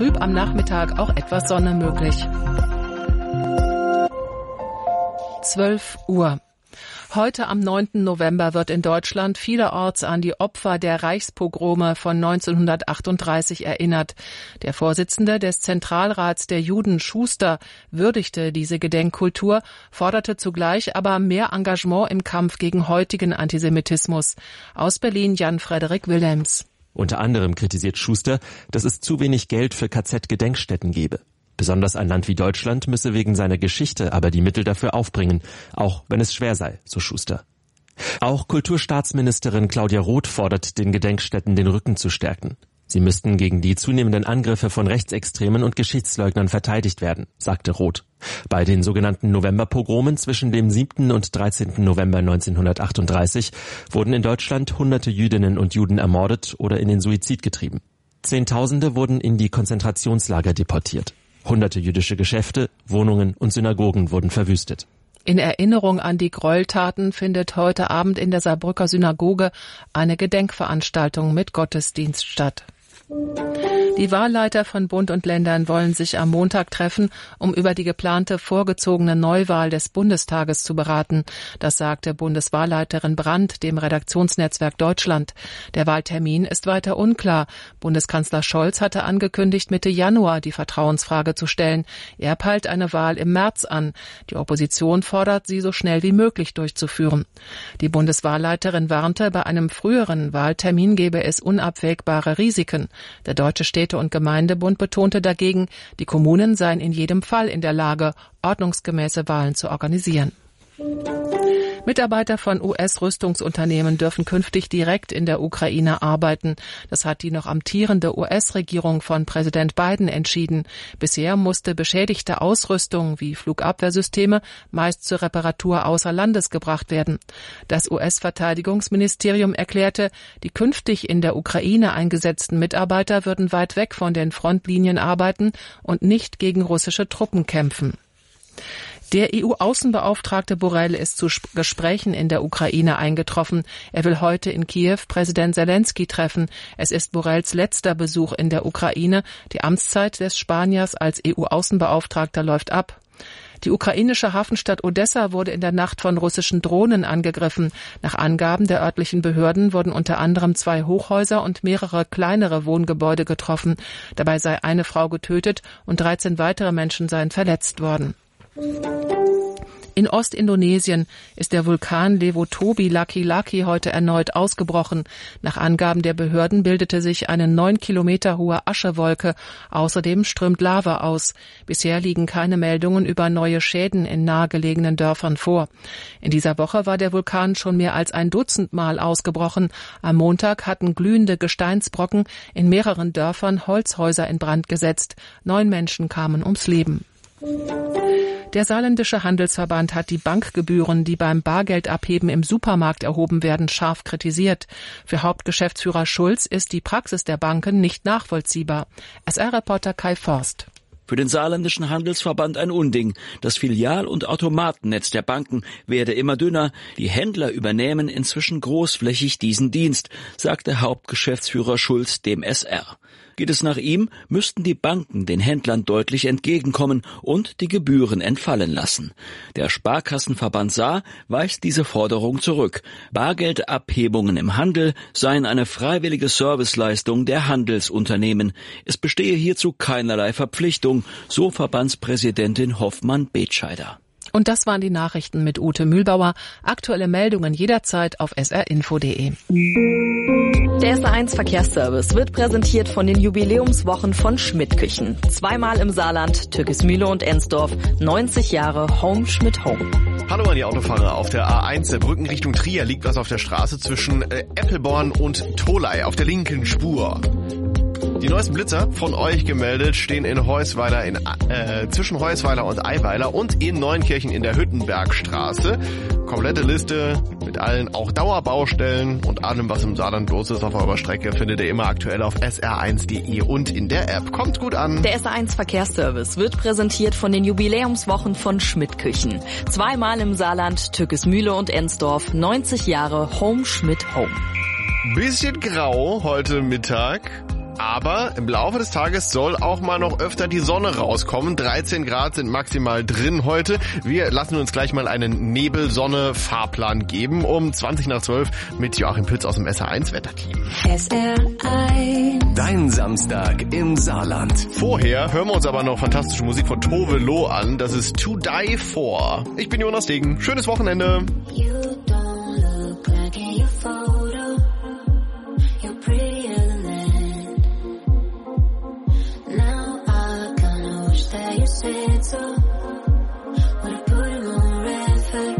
trüb, am Nachmittag auch etwas Sonne möglich. 12 Uhr. Heute am 9. November wird in Deutschland vielerorts an die Opfer der Reichspogrome von 1938 erinnert. Der Vorsitzende des Zentralrats der Juden, Schuster, würdigte diese Gedenkkultur, forderte zugleich aber mehr Engagement im Kampf gegen heutigen Antisemitismus. Aus Berlin Jan-Frederik Wilhelms. Unter anderem kritisiert Schuster, dass es zu wenig Geld für KZ-Gedenkstätten gebe. Besonders ein Land wie Deutschland müsse wegen seiner Geschichte aber die Mittel dafür aufbringen, auch wenn es schwer sei, so Schuster. Auch Kulturstaatsministerin Claudia Roth fordert, den Gedenkstätten den Rücken zu stärken. Sie müssten gegen die zunehmenden Angriffe von Rechtsextremen und Geschichtsleugnern verteidigt werden, sagte Roth. Bei den sogenannten Novemberpogromen zwischen dem 7. und 13. November 1938 wurden in Deutschland Hunderte Jüdinnen und Juden ermordet oder in den Suizid getrieben. Zehntausende wurden in die Konzentrationslager deportiert. Hunderte jüdische Geschäfte, Wohnungen und Synagogen wurden verwüstet. In Erinnerung an die Gräueltaten findet heute Abend in der Saarbrücker Synagoge eine Gedenkveranstaltung mit Gottesdienst statt. Die Wahlleiter von Bund und Ländern wollen sich am Montag treffen, um über die geplante vorgezogene Neuwahl des Bundestages zu beraten. Das sagte Bundeswahlleiterin Brandt dem Redaktionsnetzwerk Deutschland. Der Wahltermin ist weiter unklar. Bundeskanzler Scholz hatte angekündigt, Mitte Januar die Vertrauensfrage zu stellen. Er peilt eine Wahl im März an. Die Opposition fordert, sie so schnell wie möglich durchzuführen. Die Bundeswahlleiterin warnte, bei einem früheren Wahltermin gebe es unabwägbare Risiken. Der Deutsche Städte- und Gemeindebund betonte dagegen, die Kommunen seien in jedem Fall in der Lage, ordnungsgemäße Wahlen zu organisieren. Mitarbeiter von US-Rüstungsunternehmen dürfen künftig direkt in der Ukraine arbeiten. Das hat die noch amtierende US-Regierung von Präsident Biden entschieden. Bisher musste beschädigte Ausrüstung wie Flugabwehrsysteme meist zur Reparatur außer Landes gebracht werden. Das US-Verteidigungsministerium erklärte, die künftig in der Ukraine eingesetzten Mitarbeiter würden weit weg von den Frontlinien arbeiten und nicht gegen russische Truppen kämpfen. Der EU-Außenbeauftragte Borrell ist zu Gesprächen in der Ukraine eingetroffen. Er will heute in Kiew Präsident Zelensky treffen. Es ist Borrells letzter Besuch in der Ukraine. Die Amtszeit des Spaniers als EU-Außenbeauftragter läuft ab. Die ukrainische Hafenstadt Odessa wurde in der Nacht von russischen Drohnen angegriffen. Nach Angaben der örtlichen Behörden wurden unter anderem 2 Hochhäuser und mehrere kleinere Wohngebäude getroffen. Dabei sei eine Frau getötet und 13 weitere Menschen seien verletzt worden. In Ostindonesien ist der Vulkan Lewotobi Laki-Laki heute erneut ausgebrochen. Nach Angaben der Behörden bildete sich eine 9 Kilometer hohe Aschewolke. Außerdem strömt Lava aus. Bisher liegen keine Meldungen über neue Schäden in nahegelegenen Dörfern vor. In dieser Woche war der Vulkan schon mehr als 1 Dutzend Mal ausgebrochen. Am Montag hatten glühende Gesteinsbrocken in mehreren Dörfern Holzhäuser in Brand gesetzt. 9 Menschen kamen ums Leben. Der Saarländische Handelsverband hat die Bankgebühren, die beim Bargeldabheben im Supermarkt erhoben werden, scharf kritisiert. Für Hauptgeschäftsführer Schulz ist die Praxis der Banken nicht nachvollziehbar. SR-Reporter Kai Forst. Für den Saarländischen Handelsverband ein Unding. Das Filial- und Automatennetz der Banken werde immer dünner. Die Händler übernehmen inzwischen großflächig diesen Dienst, sagte Hauptgeschäftsführer Schulz dem SR. Geht es nach ihm, müssten die Banken den Händlern deutlich entgegenkommen und die Gebühren entfallen lassen. Der Sparkassenverband Saar weist diese Forderung zurück. Bargeldabhebungen im Handel seien eine freiwillige Serviceleistung der Handelsunternehmen. Es bestehe hierzu keinerlei Verpflichtung, so Verbandspräsidentin Hoffmann-Betscheider. Und das waren die Nachrichten mit Ute Mühlbauer. Aktuelle Meldungen jederzeit auf srinfo.de. Der SR1 Verkehrsservice wird präsentiert von den Jubiläumswochen von Schmidt Küchen. 2-mal im Saarland, Türkismühle und Ensdorf. 90 Jahre Home Schmidt Home. Hallo an die Autofahrer. Auf der A1 der Brücken Richtung Trier liegt was auf der Straße zwischen Eppelborn und Tholey auf der linken Spur. Die neuesten Blitzer von euch gemeldet stehen in Heusweiler, zwischen Heusweiler und Eiweiler und in Neunkirchen in der Hüttenbergstraße. Komplette Liste mit allen auch Dauerbaustellen und allem, was im Saarland los ist auf eurer Strecke, findet ihr immer aktuell auf sr1.de und in der App. Kommt gut an. Der SR1 Verkehrsservice wird präsentiert von den Jubiläumswochen von Schmidt Küchen. 2-mal im Saarland, Türkismühle und Ensdorf. 90 Jahre Home Schmidt Home. Bisschen grau heute Mittag. Aber im Laufe des Tages soll auch mal noch öfter die Sonne rauskommen. 13 Grad sind maximal drin heute. Wir lassen uns gleich mal einen Nebel-Sonne-Fahrplan geben um 20:12 mit Joachim Pütz aus dem SR1-Wetterteam. SR1. Dein Samstag im Saarland. Vorher hören wir uns aber noch fantastische Musik von Tove Lo an. Das ist To Die For. Ich bin Jonas Degen. Schönes Wochenende. You don't look like in your photo. You're prettier than that. Now I kinda wish that you said so. Would've put in more effort.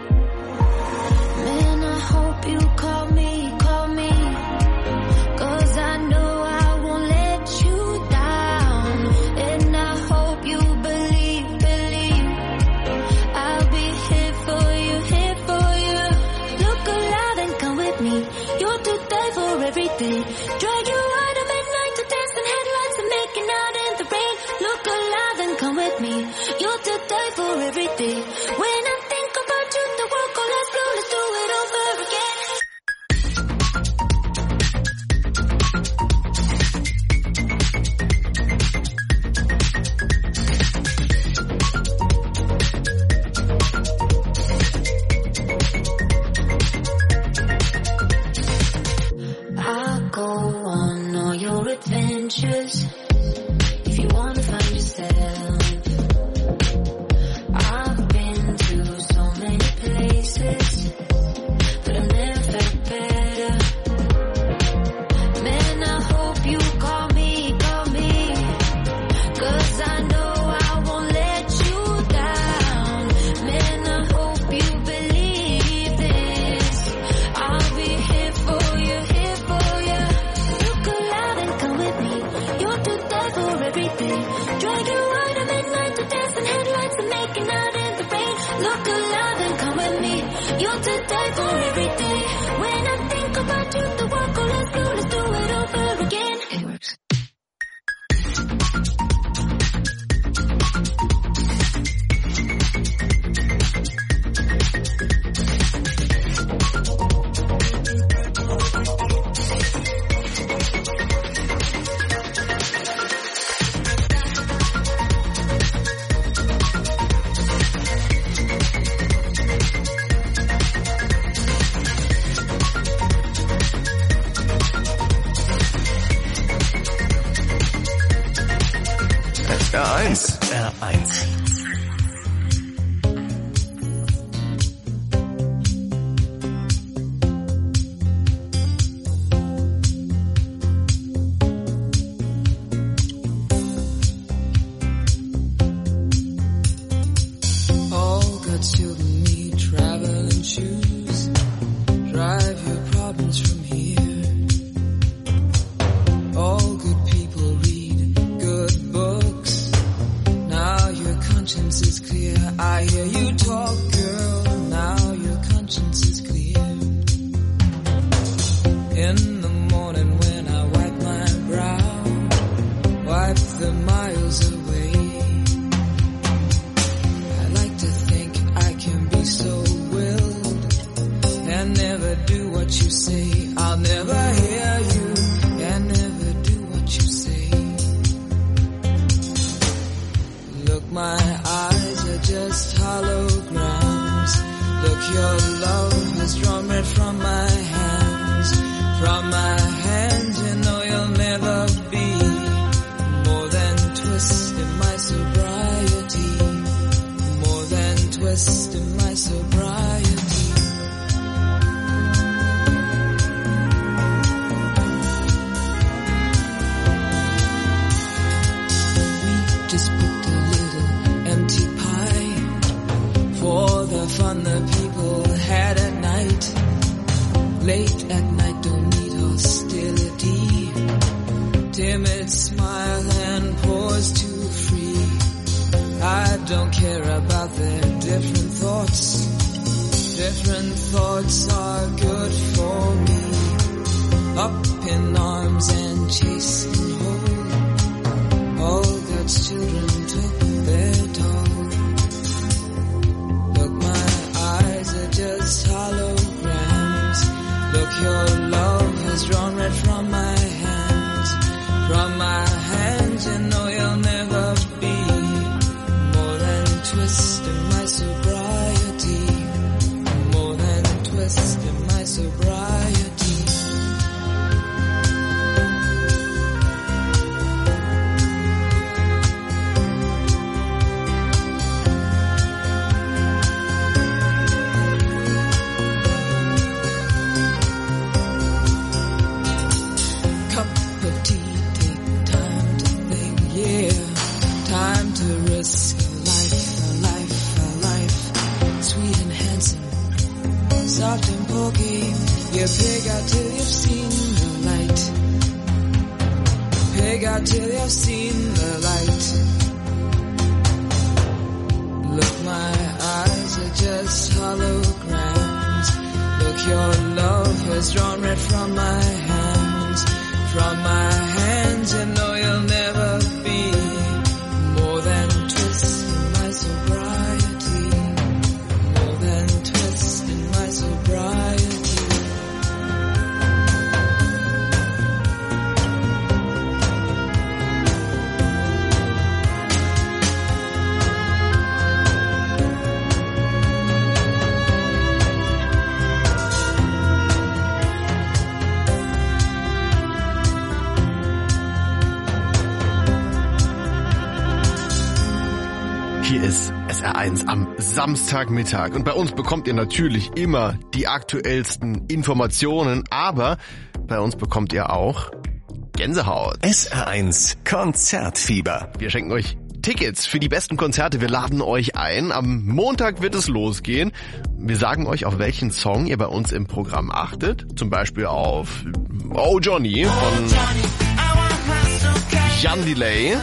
Man, I hope you call me. 'Cause I know I won't let you down. And I hope you believe. I'll be here for you. Look alive and come with me. You're too die for everything. Drag you out at midnight to dance in headlights and making out in the rain. Look alive and come with me. You're too die for everything. When I think about you, the world goes let's go, let's do it over again. I'll go on all your adventures if you wanna find yourself. I've been to so many places, but I've never felt better. Man, I hope you call me, 'cause I know I won't let you down. Man, I hope you believe this. I'll be here for you. Look alive and come with me. You're too die for everything. Drag you out at midnight to dance in headlights and making out in the rain. Look alive and come with me. You're too die for everything. When I think about you, the world goes let's go, let's do it over again. It works. SR1. All good children need traveling shoes. Drive your problems from here. All good people read good books. Now your conscience is clear. I hear you talk, girl. Now your conscience is clear. In the morning when I wipe my brow, wipe the miles away. I like to think I can be so willed and never do what you say. I'll never hear you and never do what you say. Look, my eyes are just holograms. Look, your love has drawn red from my hands. From my hands, you know you'll never be more than twist in my sobriety. More than twist in my sobriety. We just booked a little empty pie for the fun the people had at night. Late at night, don't need hostility. Timid smile and pause too free. I don't care about their different thoughts. Different thoughts are good for me. Up in arms and chasing home. All God's children took their toll. Look, my eyes are just holograms. Look, your hearts are just holograms. Look, your love has drawn red from my hands. From my hands, you know you'll never be more than twist in my sobriety. More than twist in my sobriety. Hier ist SR1 am Samstagmittag und bei uns bekommt ihr natürlich immer die aktuellsten Informationen, aber bei uns bekommt ihr auch Gänsehaut. SR1 Konzertfieber. Wir schenken euch Tickets für die besten Konzerte, wir laden euch ein. Am Montag wird es losgehen. Wir sagen euch, auf welchen Song ihr bei uns im Programm achtet. Zum Beispiel auf Oh Johnny von Jan Delay.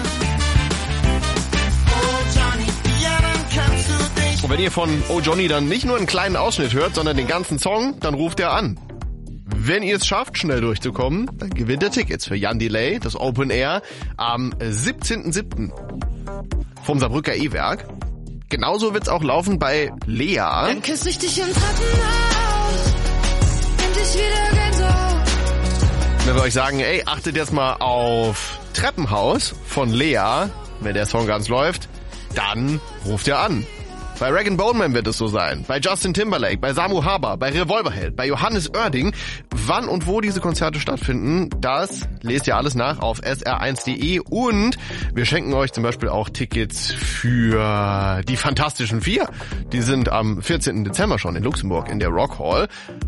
Und wenn ihr von Oh Johnny dann nicht nur einen kleinen Ausschnitt hört, sondern den ganzen Song, dann ruft er an. Wenn ihr es schafft, schnell durchzukommen, dann gewinnt ihr Tickets für Jan Delay, das Open Air, am 17.07. vom Saarbrücker E-Werk. Genauso wird's auch laufen bei Lea. Dann küss ich dich im Treppenhaus, endlich wieder Gänsehaut. Wenn wir euch sagen, ey, achtet jetzt mal auf Treppenhaus von Lea, wenn der Song ganz läuft, dann ruft ihr an. Bei Rag & Bone Man wird es so sein, bei Justin Timberlake, bei Samu Haber, bei Revolverheld, bei Johannes Oerding. Wann und wo diese Konzerte stattfinden, das lest ihr alles nach auf sr1.de und wir schenken euch zum Beispiel auch Tickets für die Fantastischen Vier. Die sind am 14. Dezember schon in Luxemburg in der Rock Hall.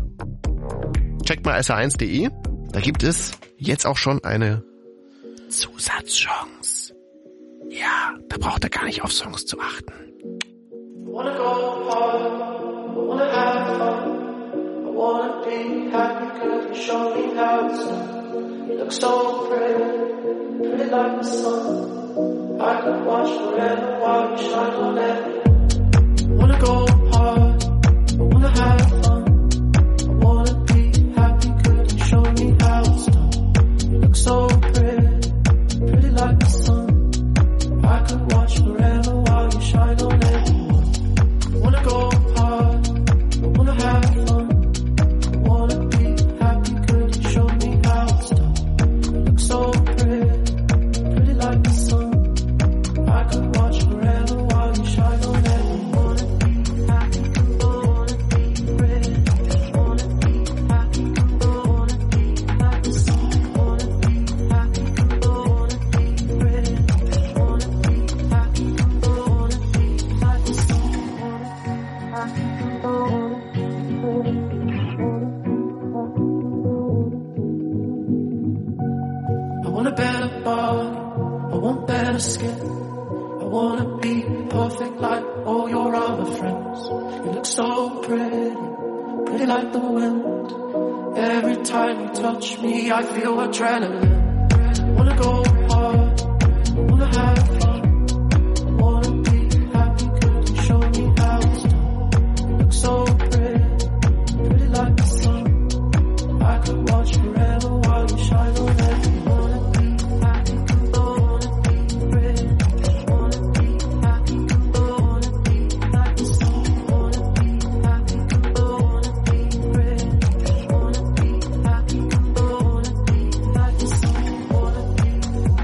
Checkt mal sr1.de, da gibt es jetzt auch schon eine Zusatzchance. Ja, da braucht ihr gar nicht auf Songs zu achten. I wanna go hard, I wanna have fun, I wanna be happy, could you show me how it's done? You look so pretty, pretty like the sun, I could watch forever while you shine on everyone. I wanna go hard, I wanna have fun, I wanna be happy, could you show me how it's done? You look so pretty, pretty like the sun, I could watch forever while you shine on everyone. I wanna go hard, I wanna have fun, I wanna be happy, could you show me how it's done? You look so pretty, pretty like the sun, I could watch forever while you shine on everyone. Wanna be happy, wanna be pretty, wanna be happy, wanna be like the sun, wanna be happy, wanna be pretty, wanna be happy, wanna be like the sun. I want a better body, I want better skin, I wanna be perfect like all your other friends. You look so pretty, pretty like the wind. Every time you touch me I feel adrenaline. I wanna go hard, I wanna have fun, I wanna be happy, could you show me how it's done? You look so pretty, pretty like the sun, I could watch forever while you shine on everyone. Wanna be happy, wanna be pretty, wanna be happy, wanna be like the sun, wanna be happy, wanna be pretty, wanna be happy, wanna be like the sun, wanna be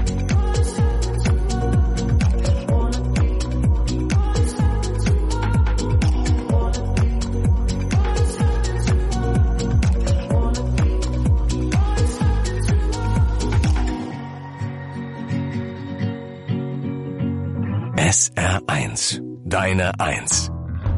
SR1, deine Eins.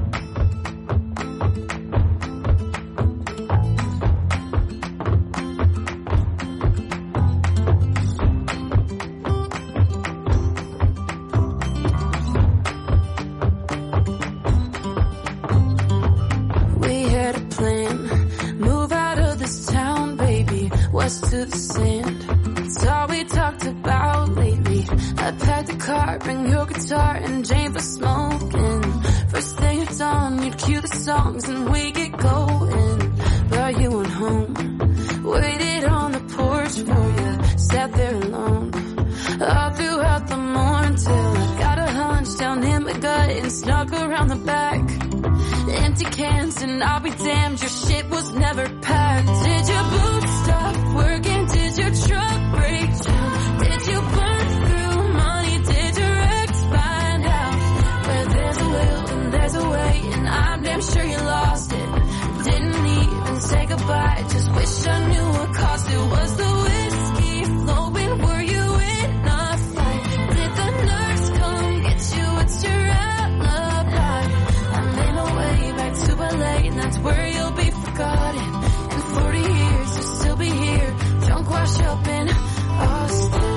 We had a plan, move out of this town, baby, west to the sand. It's all we talked about lately. I packed the car, bring your guitar and Jane for smoking. First thing it's on, you'd cue the songs and we get going. But you went home, waited on the porch for you, sat there alone. All throughout the morning till I got a hunch down in my gut and snuck around the back. Empty cans and I'll be damned, your shit was never packed. Did your boots stop working? Did your truck break down? Did you burn through money? Did your ex find out? Where there's a will and there's a way, and I'm damn sure you lost it. Didn't even say goodbye, just wish I knew what cost it. Was the whiskey flowing? Were you in a fight? Did the nurse come get you? It's your alibi. I made my way back to LA, and that's where you'll be forgotten. In 40 years, you'll still be here, drunk, washed up in Austin.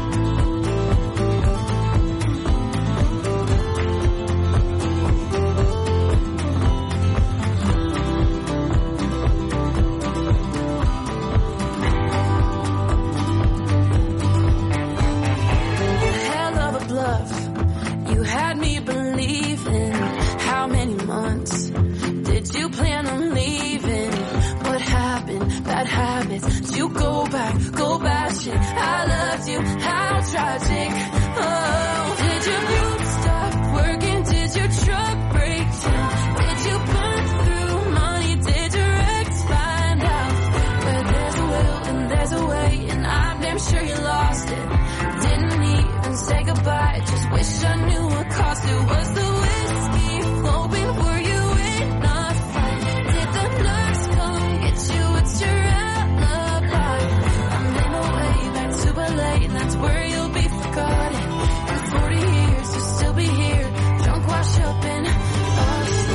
Hell of a bluff, you had me believing. How many months did you plan on leaving? What happened? Bad habits. Did you go back shit? I loved you, how tragic. Oh, did your boots stop working? Did your truck break down? Did you burn through money? Did your ex find out? Where there's a will and there's a way, and I'm damn sure you lost it. Didn't even say goodbye, just wish I knew what cost it. Was the whiskey flowing? Were you in a fight? Did the nurse come get you? It's your alibi. I made my way back to LA, and that's where you'll be forgotten. In 40 years, you'll still be here, drunk, washed up in Austin.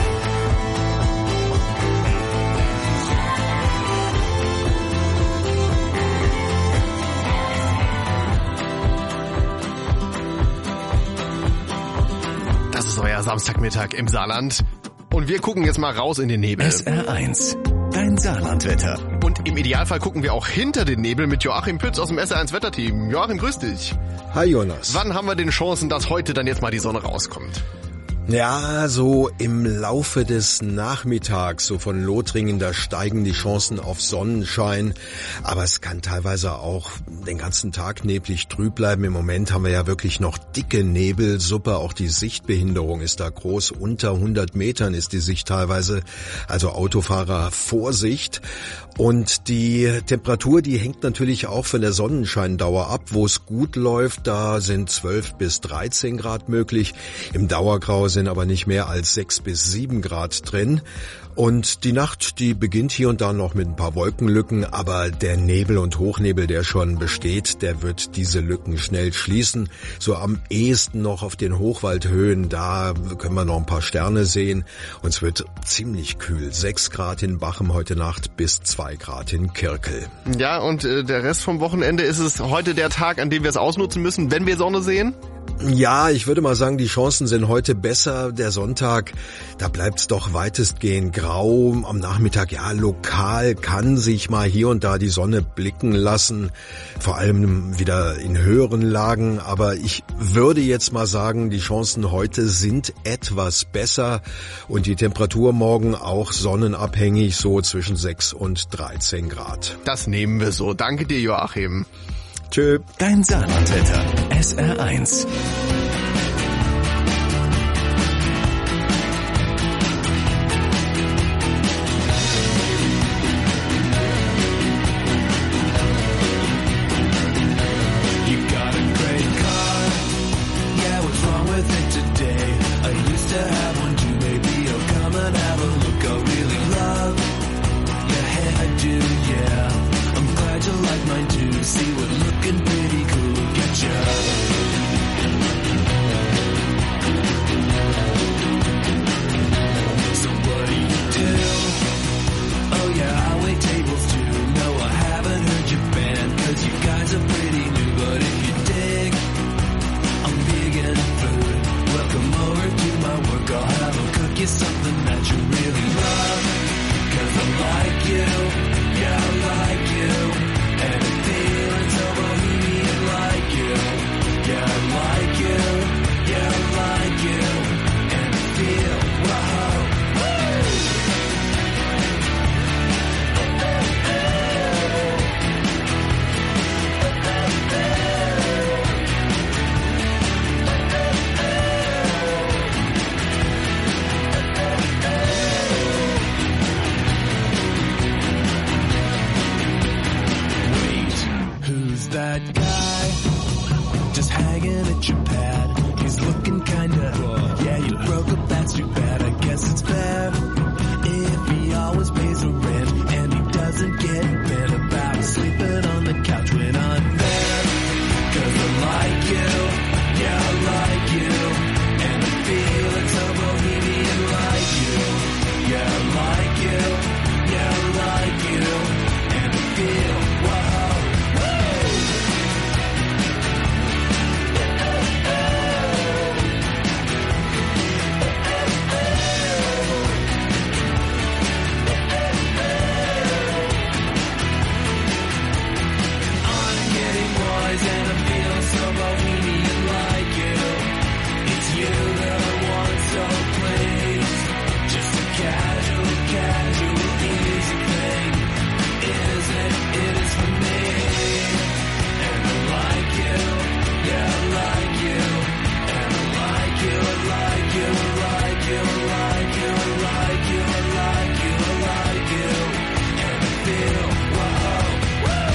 Das ist euer Samstagmittag im Saarland. Und wir gucken jetzt mal raus in den Nebel. SR1, dein Saarlandwetter. Und im Idealfall gucken wir auch hinter den Nebel mit Joachim Pütz aus dem SR1 Wetterteam. Joachim, grüß dich. Hi Jonas. Wann haben wir denn Chancen, dass heute dann jetzt mal die Sonne rauskommt? Ja, so im Laufe des Nachmittags, so von Lothringen, da steigen die Chancen auf Sonnenschein. Aber es kann teilweise auch den ganzen Tag neblig trüb bleiben. Im Moment haben wir ja wirklich noch dicke Nebelsuppe. Auch die Sichtbehinderung ist da groß. Unter 100 Metern ist die Sicht teilweise. Also Autofahrer, Vorsicht. Und die Temperatur, die hängt natürlich auch von der Sonnenscheindauer ab. Wo es gut läuft, da sind 12 bis 13 Grad möglich. Im Dauergrau sind aber nicht mehr als 6 bis 7 Grad drin. Und die Nacht, die beginnt hier und da noch mit ein paar Wolkenlücken, aber der Nebel und Hochnebel, der schon besteht, der wird diese Lücken schnell schließen. So am ehesten noch auf den Hochwaldhöhen, da können wir noch ein paar Sterne sehen. Und es wird ziemlich kühl. 6 Grad in Bachem heute Nacht bis 2 Grad in Kirkel. Ja, und der Rest vom Wochenende, ist es heute der Tag, an dem wir es ausnutzen müssen, wenn wir Sonne sehen? Ja, ich würde mal sagen, die Chancen sind heute besser. Der Sonntag, da bleibt's doch weitestgehend grau. Am Nachmittag, ja, lokal kann sich mal hier und da die Sonne blicken lassen. Vor allem wieder in höheren Lagen. Aber ich würde jetzt mal sagen, die Chancen heute sind etwas besser. Und die Temperatur morgen auch sonnenabhängig, so zwischen 6 und 13 Grad. Das nehmen wir so. Danke dir, Joachim. Tschö. Dein Saarlandwetter. SR1. See what looking pretty cool get you. picture pad. He's looking kinda, yeah, you broke up, that's too bad. I guess it's fair if he always pays the rent and he doesn't get bent about sleeping on the couch when I'm there. 'Cause I like you, yeah, I like you, and I feel it's a bohemian like you. Yeah, I like you, yeah, I like you, and I feel, whoa, whoa. I'm getting wise and I feel so bohemian like you. It's you that I want, so please. Just a casual, easy thing. It is for me. And I like you, yeah, I like you. And I like you, I like you, I like you, I like you, I like you, I like you, I like you. And I feel, whoa, whoa.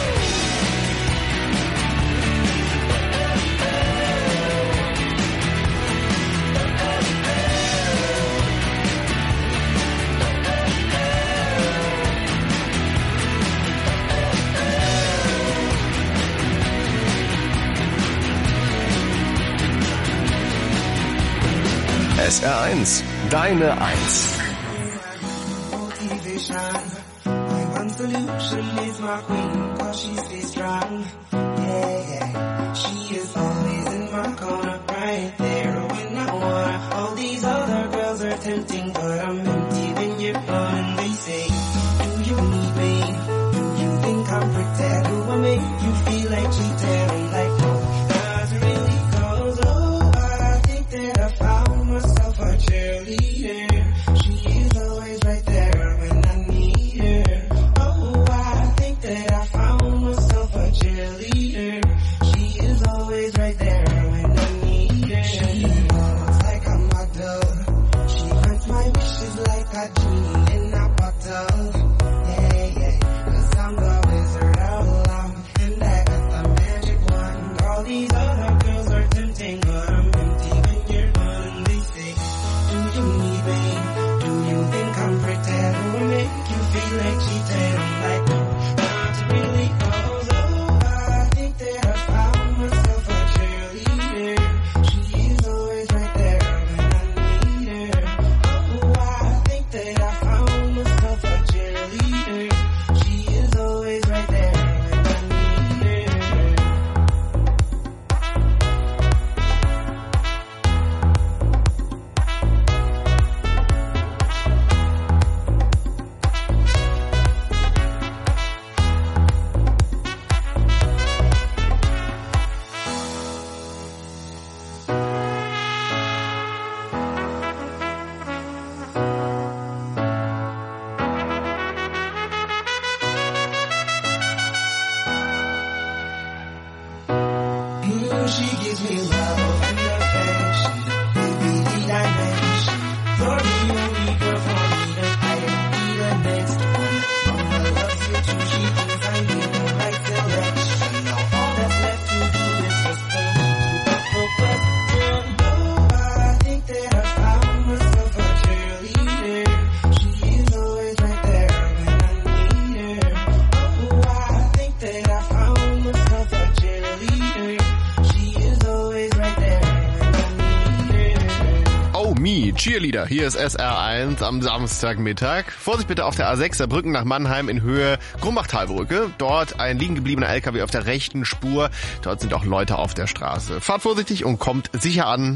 SR1, deine Eins. Motivation. My one solution is my queen, 'cause she stays strong. Yeah, yeah. She is always in my corner, right there when I want her. All these other girls are tempting, but I'm empty when you're gone. And they say, do you need me? Do you think I'm pretend? Do I make you feel like cheating? I'm like, no, that's really 'cause, oh, I think that I found myself a cheerleader. She is always right there when I need her. Oh, I think that I found myself a cheerleader. She is always right there when I need her. She looks like a model. She grants my wishes like a genie in a bottle. Yeah, yeah, 'cause I'm the wizard of love, and I got the magic wand. All these other girls are tempting, but I'm empty when you're gone. And they say, do you need me? Do you think I'm pretend? Do I make you feel like cheating? I'm like, no, not really, 'cause, oh, I think that I found myself a cheerleader. She is always right there when I need her. Oh, I think that I found myself a cheerleader. She is always right there when I need her. She gives me love and affection, baby, the dimension. You're the only girl for me, that I don't need a next one. Mama loves you too, she thinks I need the right selection. Now all that's left to do is just go to the question. Oh, I think that I found myself a cheerleader. She is always right there when I need her. Oh, I think that I found myself a cheerleader. Oh, Me, Cheerleader. Hier ist SR1 am Samstagmittag. Vorsicht bitte auf der A6 Saarbrücken nach Mannheim in Höhe Grumbachtalbrücke. Dort ein liegen gebliebener LKW auf der rechten Spur. Dort sind auch Leute auf der Straße. Fahrt vorsichtig und kommt sicher an.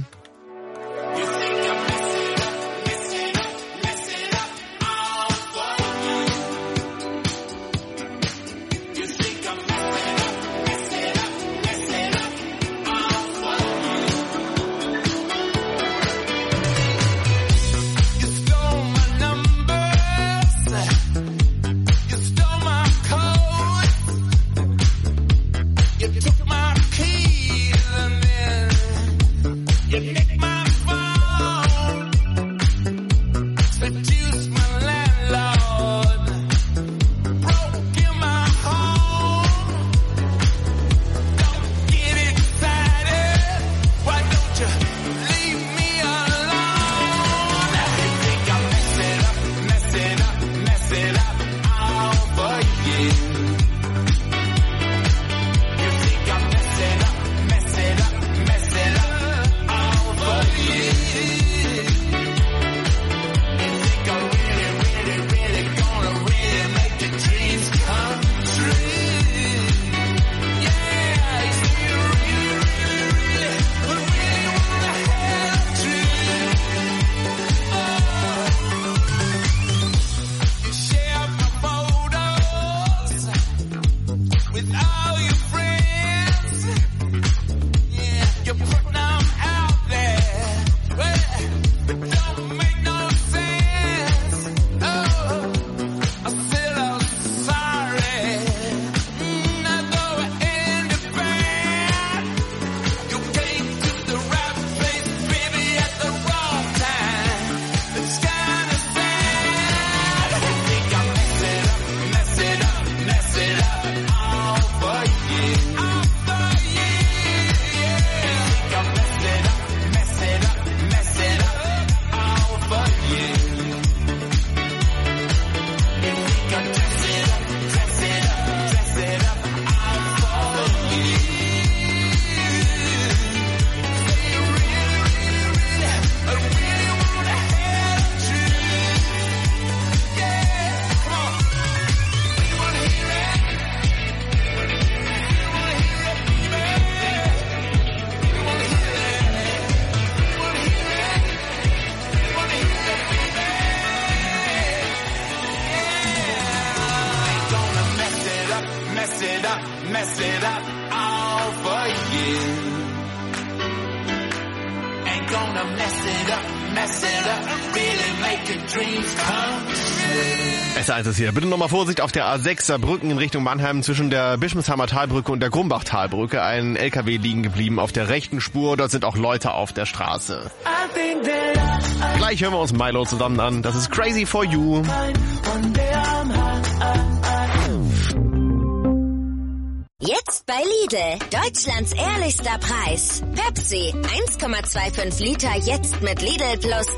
S1 ist hier. Bitte nochmal Vorsicht auf der A6 Saarbrücken in Richtung Mannheim zwischen der Bischofsheimer Talbrücke und der Grumbach-Talbrücke. Ein LKW liegen geblieben auf der rechten Spur. Dort sind auch Leute auf der Straße. Gleich hören wir uns Milo zusammen an. Das ist Crazy for You. Jetzt bei Lidl. Deutschlands ehrlichster Preis. Pepsi 1,25 Liter jetzt mit Lidl plus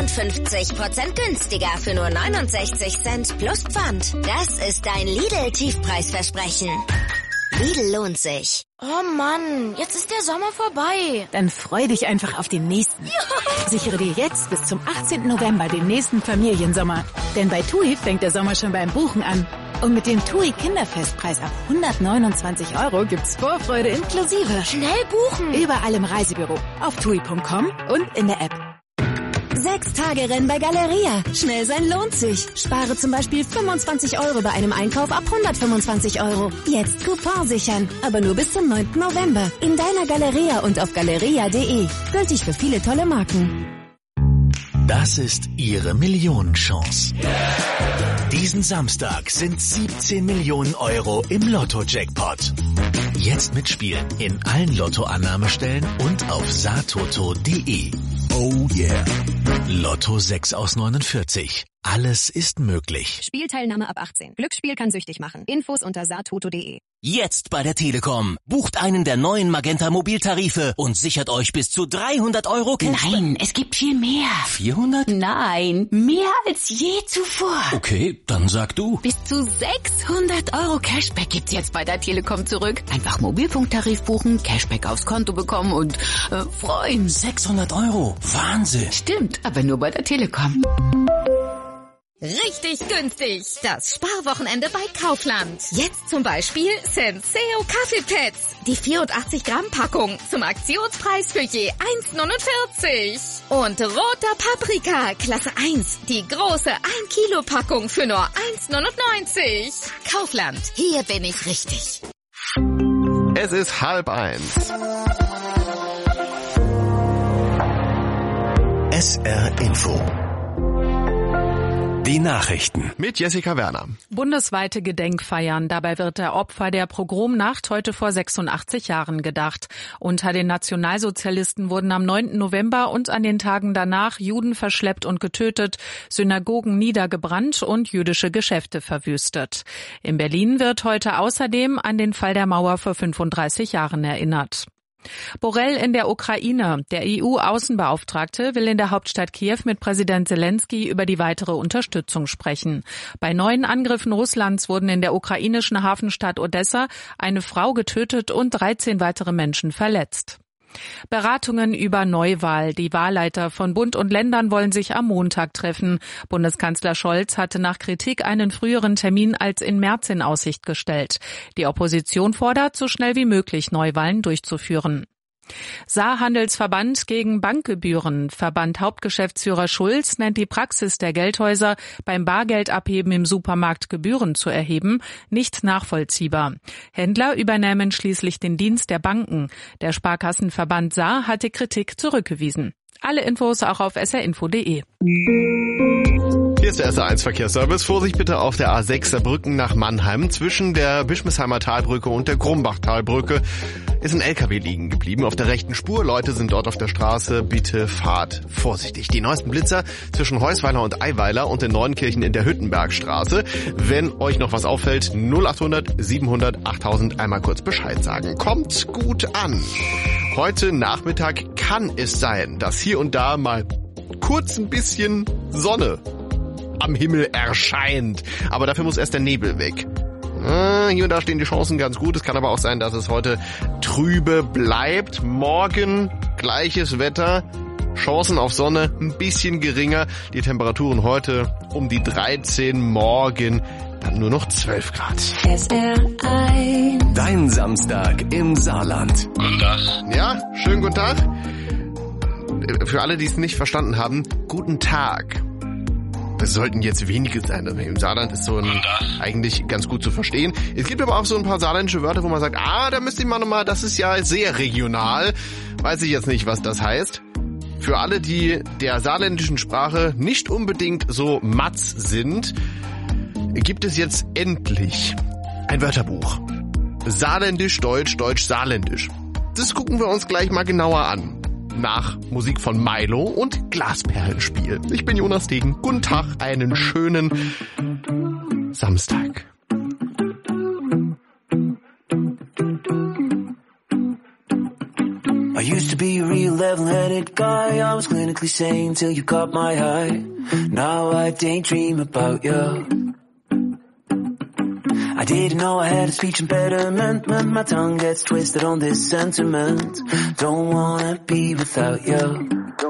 53% günstiger für nur 69 Cent plus Pfand. Das ist dein Lidl-Tiefpreisversprechen. Lidl lohnt sich. Oh Mann, jetzt ist der Sommer vorbei. Dann freu dich einfach auf den nächsten. Ja. Sichere dir jetzt bis zum 18. November den nächsten Familiensommer. Denn bei TUI fängt der Sommer schon beim Buchen an. Und mit dem TUI Kinderfestpreis ab 129 € gibt's Vorfreude inklusive. Schnell buchen! Überall im Reisebüro, auf TUI.com und in der App. 6-Tage-Rennen bei Galeria. Schnell sein lohnt sich. Spare zum Beispiel 25 € bei einem Einkauf ab 125 €. Jetzt Coupon sichern. Aber nur bis zum 9. November. In deiner Galeria und auf galeria.de. Gültig für viele tolle Marken. Das ist Ihre Millionenchance. Diesen Samstag sind 17 Millionen € im Lotto-Jackpot. Jetzt mitspielen in allen Lottoannahmestellen und auf saatoto.de. Oh yeah. Lotto 6 aus 49. Alles ist möglich. Spielteilnahme ab 18. Glücksspiel kann süchtig machen. Infos unter saatoto.de. Jetzt bei der Telekom. Bucht einen der neuen Magenta Mobiltarife und sichert euch bis zu 300 € Cashback. Nein, es gibt viel mehr. 400? Nein, mehr als je zuvor. Okay, dann sag du. Bis zu 600 € Cashback gibt's jetzt bei der Telekom zurück. Einfach Mobilfunktarif buchen, Cashback aufs Konto bekommen und freuen. 600 €? Wahnsinn. Stimmt, aber nur bei der Telekom. Richtig günstig. Das Sparwochenende bei Kaufland. Jetzt zum Beispiel Senseo Kaffeepads. Die 84 Gramm Packung zum Aktionspreis für je 1,49. Und roter Paprika, Klasse 1. Die große 1 Kilo Packung für nur 1,99. Kaufland. Hier bin ich richtig. Es ist 12:30. SR Info. Die Nachrichten. Mit Jessica Werner. Bundesweite Gedenkfeiern. Dabei wird der Opfer der Pogromnacht heute vor 86 Jahren gedacht. Unter den Nationalsozialisten wurden am 9. November und an den Tagen danach Juden verschleppt und getötet, Synagogen niedergebrannt und jüdische Geschäfte verwüstet. In Berlin wird heute außerdem an den Fall der Mauer vor 35 Jahren erinnert. Borrell in der Ukraine. Der EU-Außenbeauftragte will in der Hauptstadt Kiew mit Präsident Zelensky über die weitere Unterstützung sprechen. Bei neuen Angriffen Russlands wurden in der ukrainischen Hafenstadt Odessa eine Frau getötet und 13 weitere Menschen verletzt. Beratungen über Neuwahl. Die Wahlleiter von Bund und Ländern wollen sich am Montag treffen. Bundeskanzler Scholz hatte nach Kritik einen früheren Termin als in März in Aussicht gestellt. Die Opposition fordert, so schnell wie möglich Neuwahlen durchzuführen. Saarhandelsverband gegen Bankgebühren. Verband Hauptgeschäftsführer Schulz nennt die Praxis der Geldhäuser, beim Bargeldabheben im Supermarkt Gebühren zu erheben, nicht nachvollziehbar. Händler übernehmen schließlich den Dienst der Banken. Der Sparkassenverband Saar hat die Kritik zurückgewiesen. Alle Infos auch auf srinfo.de. Hier ist der SR1 Verkehrsservice. Vorsicht bitte auf der A6 Saarbrücken nach Mannheim. Zwischen der Bischofsheimer Talbrücke und der Grumbach-Talbrücke ist ein LKW liegen geblieben. Auf der rechten Spur. Leute sind dort auf der Straße. Bitte fahrt vorsichtig. Die neuesten Blitzer zwischen Heusweiler und Eiweiler und in Neunkirchen in der Hüttenbergstraße. Wenn euch noch was auffällt, 0800 700 8000 einmal kurz Bescheid sagen. Kommt gut an. Heute Nachmittag kann es sein, dass hier und da mal kurz ein bisschen Sonne am Himmel erscheint. Aber dafür muss erst der Nebel weg. Hier und da stehen die Chancen ganz gut. Es kann aber auch sein, dass es heute trübe bleibt. Morgen gleiches Wetter. Chancen auf Sonne ein bisschen geringer. Die Temperaturen heute um die 13, morgen dann nur noch 12 Grad. SR1. Dein Samstag im Saarland. Guten Tag. Ja, schönen guten Tag. Für alle, die es nicht verstanden haben, guten Tag. Das sollten jetzt wenige sein. Im Saarland ist so eigentlich ganz gut zu verstehen. Es gibt aber auch so ein paar saarländische Wörter, wo man sagt, da müsste ich mal nochmal, das ist ja sehr regional. Weiß ich jetzt nicht, was das heißt. Für alle, die der saarländischen Sprache nicht unbedingt so matz sind, gibt es jetzt endlich ein Wörterbuch. Saarländisch, Deutsch, Deutsch, Saarländisch. Das gucken wir uns gleich mal genauer an. Nach Musik von Milo und Glasperlenspiel. Ich bin Jonas Degen. Guten Tag, einen schönen Samstag. I used to be a real level-headed guy. I was clinically sane till you caught my eye. Now I daydream about you. I didn't know I had a speech impediment. My tongue gets twisted on this sentiment. Don't wanna be without you.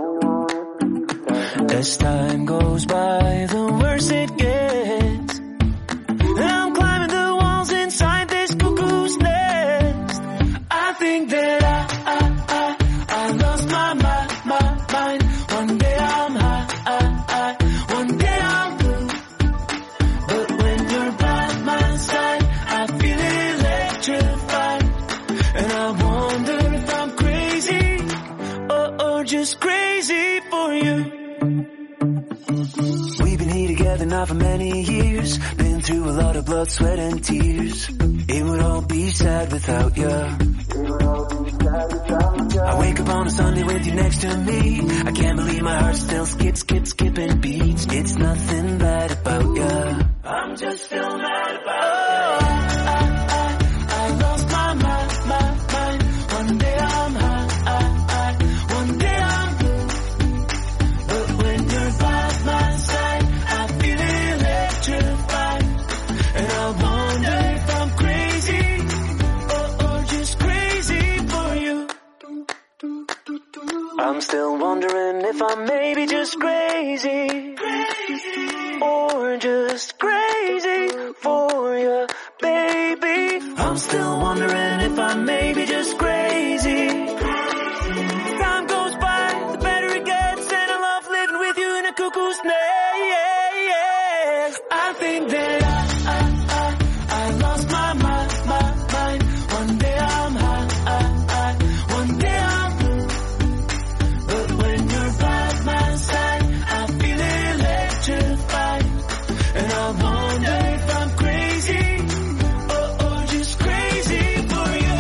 As time goes by, the worse it gets. I'm climbing the walls inside this cuckoo's nest. I think that I lost my mind. One day I'm high, one day I'm blue. But when you're by my side, I feel electrified. And I wonder if I'm crazy, or just crazy for you. We've been here together now for many years. Been through a lot of blood, sweat and tears. It would all be sad without you. I wake up on a Sunday with you next to me. I can't believe my heart still skipping beats. It's nothing bad about you. I'm just still mad about you. I lost my mind. One day I'm high, one day I'm blue. But when you're by my side, I feel electrified. And I wonder if I'm crazy, or just crazy for you. I'm still wondering if I'm maybe just crazy, or just crazy for you, baby. I'm still wondering if I'm maybe just crazy. Time goes by, the better it gets, and I love living with you in a cuckoo's nest. I think that I lost my mind. One day I'm high, one day I'm blue. But when you're by my side, I feel electrified. And I wonder if I'm crazy, or just crazy for you.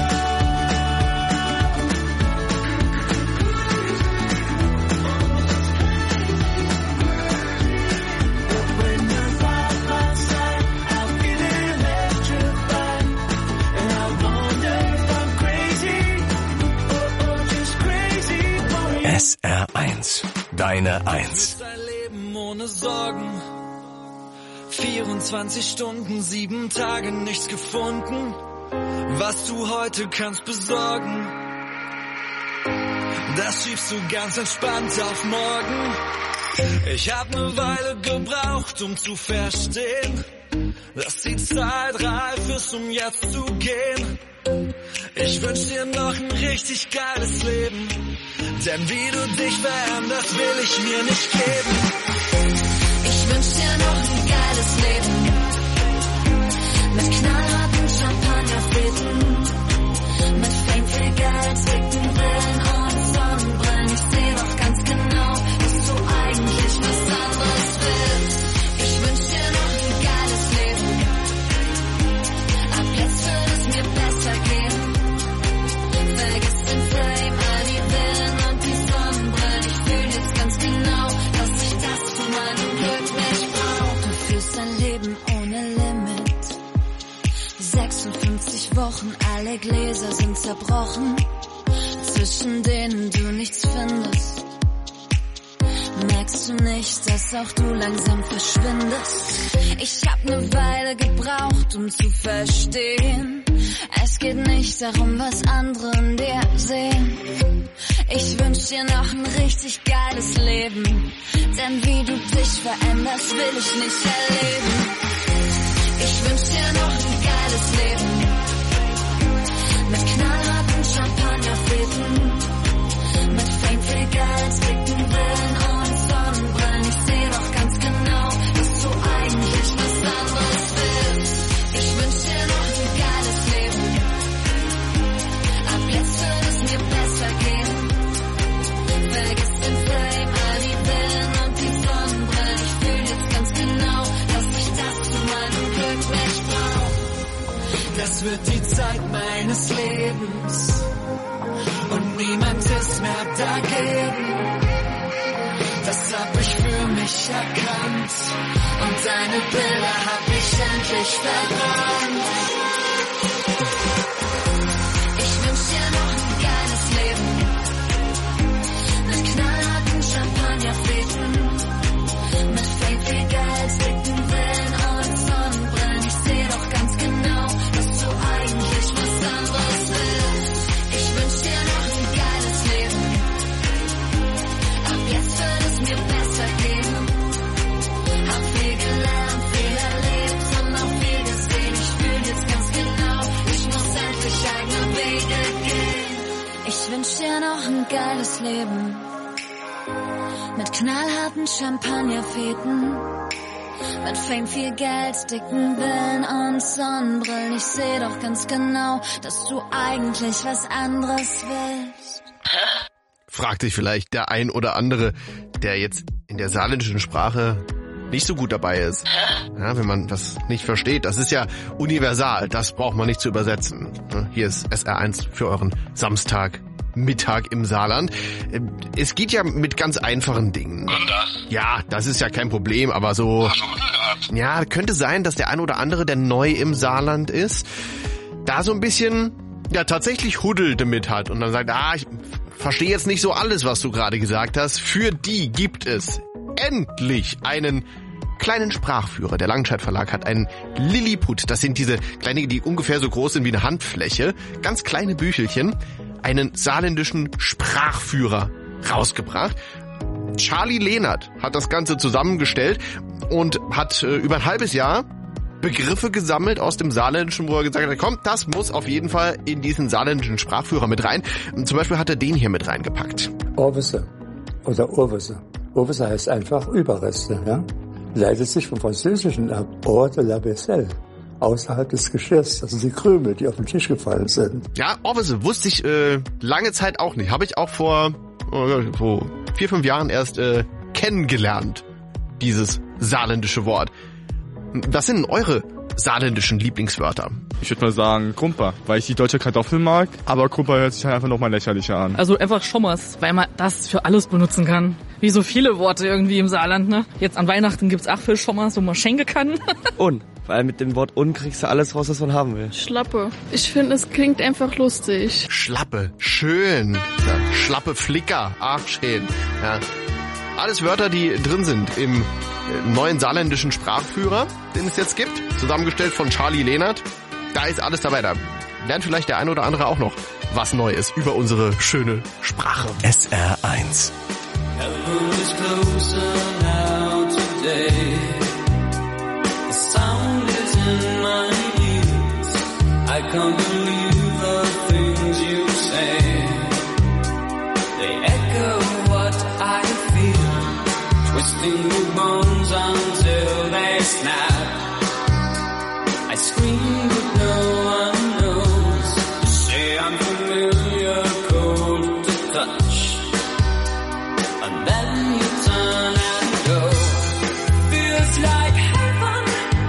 But when you're by my side, I feel electrified. And I wonder if I'm crazy, or just crazy for you. SR1, deine Eins. Ein Leben ohne Sorgen. 24 Stunden, 7 Tage, nichts gefunden. Was du heute kannst besorgen, das schiebst du ganz entspannt auf morgen. Ich hab ne Weile gebraucht, um zu verstehen, dass die Zeit reif ist, um jetzt zu gehen. Ich wünsch dir noch ein richtig geiles Leben, denn wie du dich veränderst, will ich mir nicht geben. Ich wünsch dir noch ein geiles Leben. Mit knallharten Champagnerfäden. Mit Fame, viel Geld, dicken Brillen und Sonnenbrillen. Ich seh doch ganz genau, dass du eigentlich was anderes willst. Ich wünsch dir noch ein geiles Leben. Ab jetzt wird es mir besser gehen. Vergiss den Fame, all die Villen und die Sonnenbrillen. Ich fühl jetzt ganz genau, dass ich das zu meinem Glück nicht brauch. Du fühlst dein Leben ohne Limit. 56 Wochen, alle Gläser sind zerbrochen, zwischen denen du nichts findest. Merkst du nicht, dass auch du langsam verschwindest? Ich hab ne Weile gebraucht, um zu verstehen, es geht nicht darum, was andere in dir sehen. Ich wünsch dir noch ein richtig geiles Leben, denn wie du dich veränderst, will ich nicht erleben. Ich wünsch dir noch ein geiles Leben. Mit knallharten Champagnerfäden. Mit Fame, viel Geld, dicken Brillen und Sonnenbrillen. Ich seh doch ganz genau, dass du eigentlich was anderes willst. Ich wünsch dir noch ein geiles Leben. Ab jetzt wird es mir besser gehen. Vergiss den es wird die Zeit meines Lebens und niemand ist mehr dagegen. Das hab ich für mich erkannt und deine Bilder hab ich endlich verbrannt. Ich wünsch dir noch ein geiles Leben mit knallharten Champagnerfeten, mit Fake wie Geiz, dicken Villen und Sonnenbrillen. Ich seh doch ganz genau, dass du eigentlich was anderes willst. Ich wünsch dir noch ein geiles Leben. Ab jetzt wird es mir besser gehen. Hab viel gelernt, viel erlebt und auch viel gesehen. Ich fühl jetzt ganz genau, ich muss endlich eigene Wege gehen. Ich wünsch dir noch ein geiles Leben mit knallharten Champagnerfeten, mit Fame, viel Geld, dicken Villen und Sonnenbrillen. Ich seh doch ganz genau, dass du eigentlich was anderes willst. Fragt sich vielleicht der ein oder andere, der jetzt in der saarländischen Sprache nicht so gut dabei ist. Ja, wenn man das nicht versteht, das ist ja universal, das braucht man nicht zu übersetzen. Hier ist SR1 für euren Samstagmittag im Saarland. Es geht ja mit ganz einfachen Dingen. Und das? Ja, das ist ja kein Problem, aber so... Ja, könnte sein, dass der ein oder andere, der neu im Saarland ist, da so ein bisschen, ja, tatsächlich Huddel damit hat und dann sagt, ich verstehe jetzt nicht so alles, was du gerade gesagt hast. Für die gibt es endlich einen kleinen Sprachführer. Der Langenscheidt Verlag hat einen Lilliput. Das sind diese kleinen, die ungefähr so groß sind wie eine Handfläche. Ganz kleine Büchelchen. Einen saarländischen Sprachführer rausgebracht. Charlie Lehnert hat das Ganze zusammengestellt und hat über ein halbes Jahr Begriffe gesammelt aus dem Saarländischen, wo er gesagt hat, komm, das muss auf jeden Fall in diesen saarländischen Sprachführer mit rein. Und zum Beispiel hat er den hier mit reingepackt. Orwisse oder Urwisse. Urwisse heißt einfach Überreste, ja. Leitet sich vom Französischen ab, hors de la vaisselle, außerhalb des Geschirrs, also die Krümel, die auf den Tisch gefallen sind. Ja, Orwisse wusste ich lange Zeit auch nicht. Habe ich auch vor so 4-5 Jahren erst kennengelernt, dieses saarländische Wort. Was sind denn eure saarländischen Lieblingswörter? Ich würde mal sagen Krumper, weil ich die deutsche Kartoffel mag, aber Krumper hört sich halt einfach nochmal lächerlicher an. Also einfach Schommers, weil man das für alles benutzen kann. Wie so viele Worte irgendwie im Saarland, ne? Jetzt an Weihnachten gibt's Apfelschommers, wo man schenken kann. Und, weil mit dem Wort und kriegst du alles raus, was man haben will. Schlappe. Ich finde, es klingt einfach lustig. Schlappe, schön. Ja, schlappe Flicker, ach schön. Ja. Alles Wörter, die drin sind im neuen saarländischen Sprachführer, den es jetzt gibt, zusammengestellt von Charlie Lehnert. Da ist alles dabei. Da lernt vielleicht der ein oder andere auch noch was Neues über unsere schöne Sprache. SR1. Heaven is closer now today. The sound is in my ears. I can't believe the things you say. They echo what I feel, twisting the bones until they snap. I scream but no one knows. You say I'm familiar, cold to touch. And then you turn and go. Feels like heaven.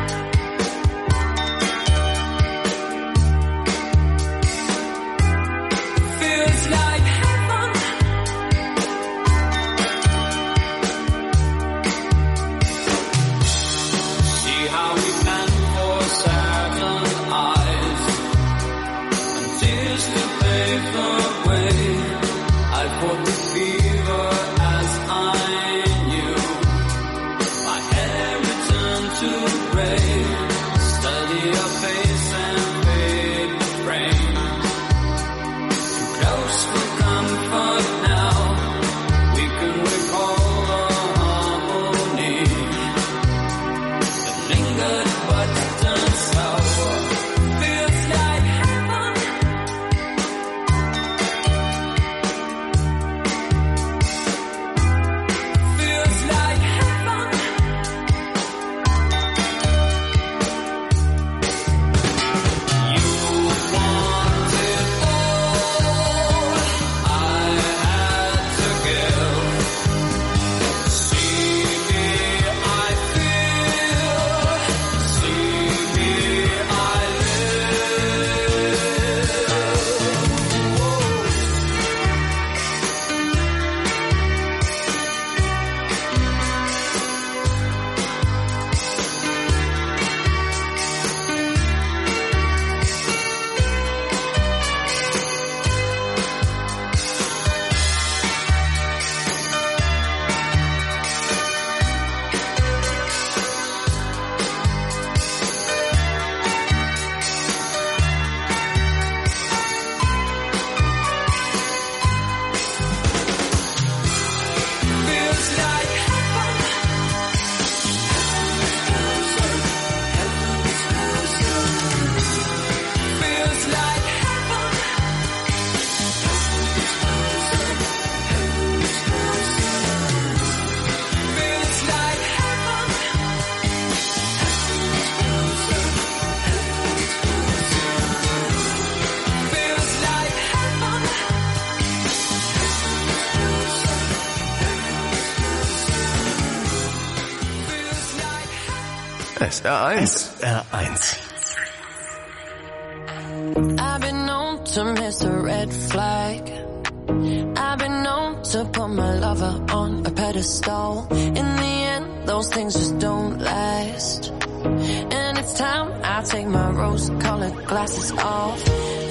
Feels like heaven. SR1. SR1. I've been known to miss a red flag. I've been known to put my lover on a pedestal. In the end, those things just don't last. And it's time I take my rose-colored glasses off.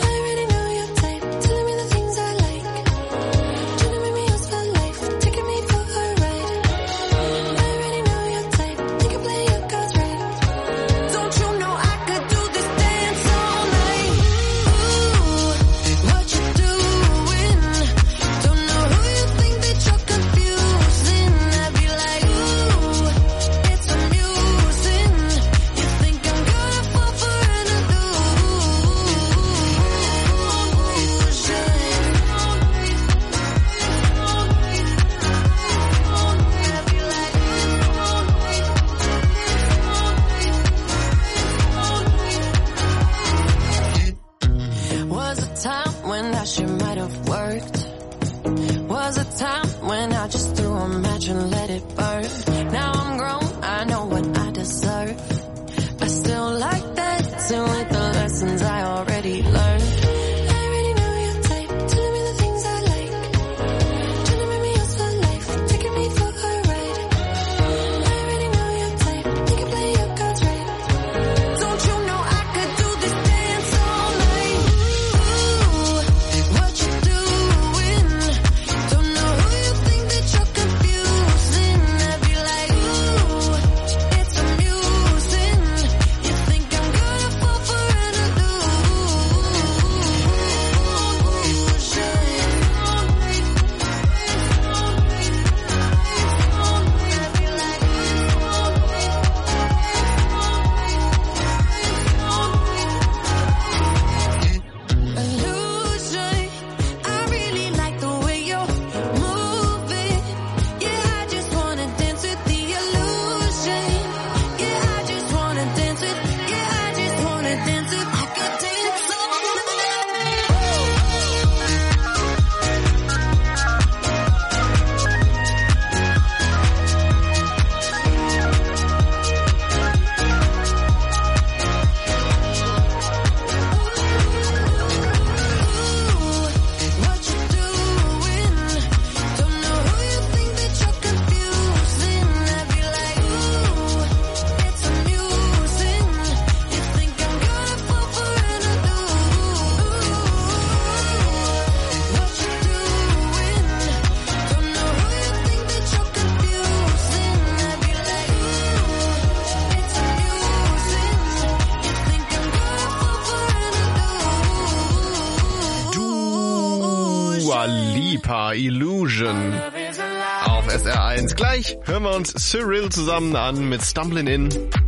Illusion auf SR1. Gleich hören wir uns Cyril zusammen an mit Stumblin' In.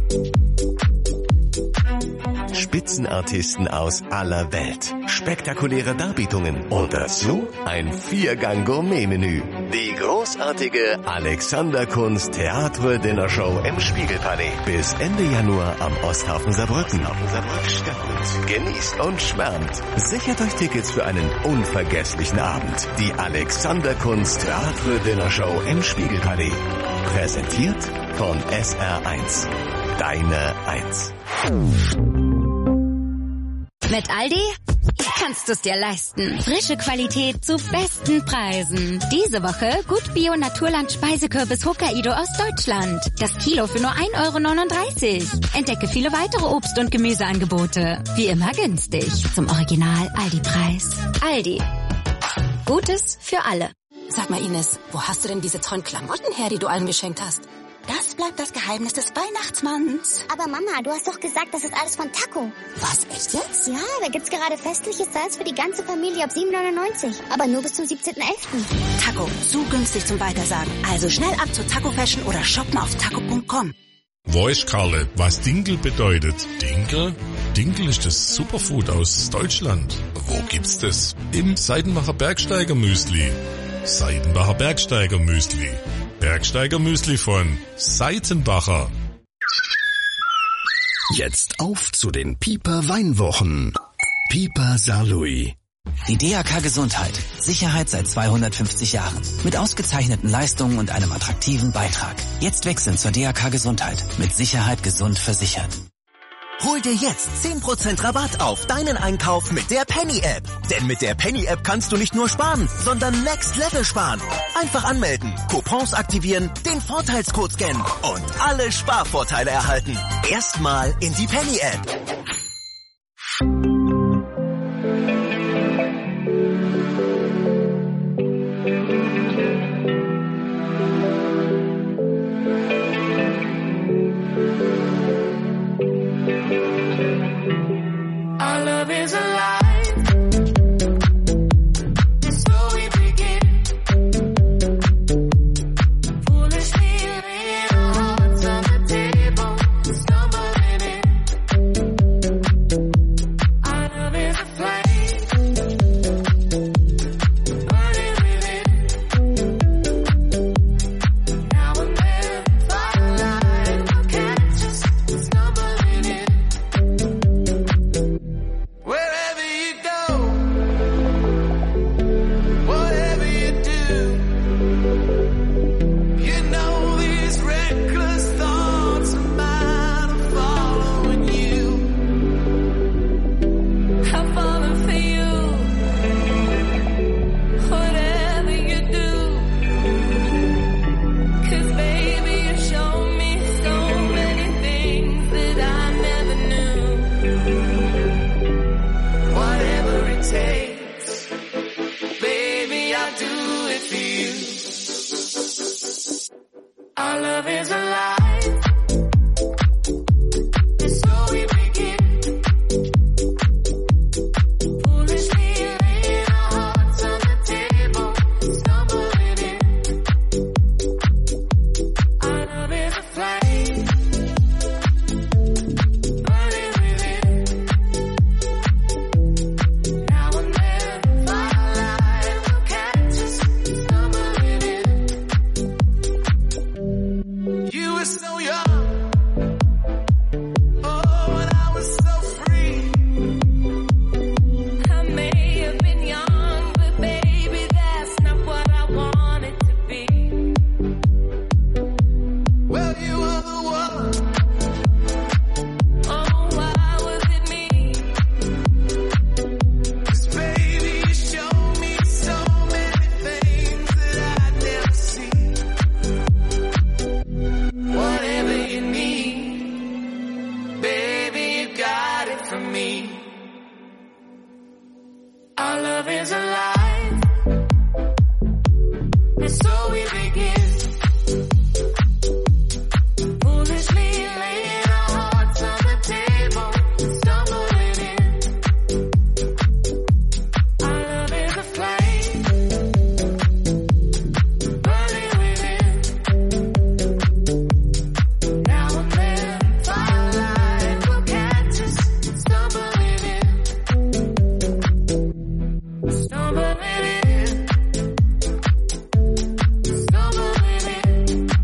Spitzenartisten aus aller Welt, spektakuläre Darbietungen und dazu ein 4-Gang-Gourmet-Menü. Die großartige Alexander Kunst Theatre Dinner Show im Spiegelpalais. Bis Ende Januar am Osthafen Saarbrücken. Genießt und schwärmt. Sichert euch Tickets für einen unvergesslichen Abend. Die Alexander Kunst Theatre Dinner Show im Spiegelpalais. Präsentiert von SR1. Deine 1. Mit Aldi kannst du es dir leisten. Frische Qualität zu besten Preisen. Diese Woche Gut Bio Naturland Speisekürbis Hokkaido aus Deutschland. Das Kilo für nur 1,39 €. Entdecke viele weitere Obst- und Gemüseangebote. Wie immer günstig. Zum Original Aldi-Preis. Aldi. Gutes für alle. Sag mal, Ines, wo hast du denn diese tollen Klamotten her, die du allen geschenkt hast? Das bleibt das Geheimnis des Weihnachtsmanns. Aber Mama, du hast doch gesagt, das ist alles von Taco. Was, echt jetzt? Ja, da gibt's gerade festliche Styles für die ganze Familie ab 7,99 €. Aber nur bis zum 17.11. Taco, zu günstig zum Weitersagen. Also schnell ab zur Taco Fashion oder shoppen auf taco.com. Weiß Karle, was Dinkel bedeutet? Dinkel? Dinkel ist das Superfood aus Deutschland. Wo gibt's das? Im Seidenbacher Bergsteiger Müsli. Seidenbacher Bergsteiger Müsli. Bergsteiger Müsli von Seitenbacher. Jetzt auf zu den Piper Weinwochen. Piper Saarlouis. Die DAK Gesundheit. Sicherheit seit 250 Jahren. Mit ausgezeichneten Leistungen und einem attraktiven Beitrag. Jetzt wechseln zur DAK Gesundheit. Mit Sicherheit gesund versichert. Hol dir jetzt 10% Rabatt auf deinen Einkauf mit der Penny-App. Denn mit der Penny-App kannst du nicht nur sparen, sondern Next Level sparen. Einfach anmelden, Coupons aktivieren, den Vorteilscode scannen und alle Sparvorteile erhalten. Erstmal in die Penny-App. Our love is alive. So we begin. Foolishly laying our hearts on the table, stumbling in. Our love is a flame, burning within. Now and then, firelight will catch us stumbling in. Wherever you go, whatever you do, you know these reckless thoughts of mine are following you. I'm falling for you. Whatever you do, 'cause baby you show me so many things that I never knew. Whatever it takes, baby, I'll do it for you. Our love is alive. So we begin. Foolishly laying our hearts on the table, stumbling in. Our love is a flame, burning within. Now and then, firelight will catch us stumbling in. You were so young, oh, and I was so free. I may have been young, but baby, that's not what I wanted to be. Well, you were the one. Oh, why was it me? 'Cause baby, you showed me so many things that I'd never seen. Whatever you need, baby, you got it from me. Our love is alive, and so we begin. Foolishly laying our hearts on the table, stumbling in. Our love is a flame, burning within. Now and then, firelight will catch us stumbling in. Stumbling in. Stumbling in.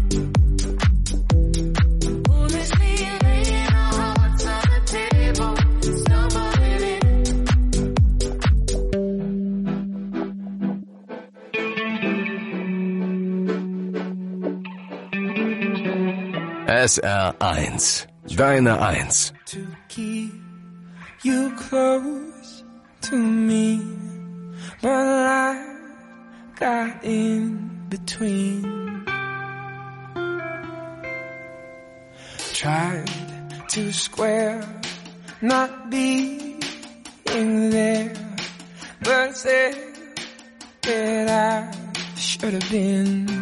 Foolishly laying our hearts on the table, stumbling in. SR1. Deine 1. To keep you close to me, but life got in between. Tried to square not being there, but said that I should have been.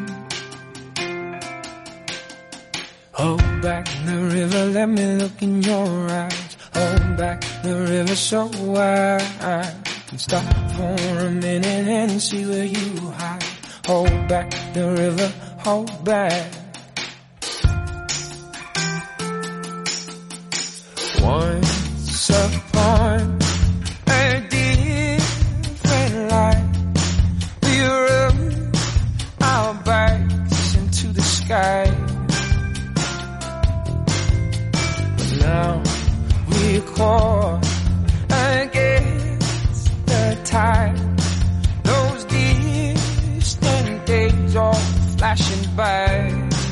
Hold back the river, let me look in your eyes. Hold back the river so I can stop for a minute and see where you hide. Hold back the river, hold back. Once upon a different life, we rubbed our backs into the sky. Now we're caught against the tide. flashing by.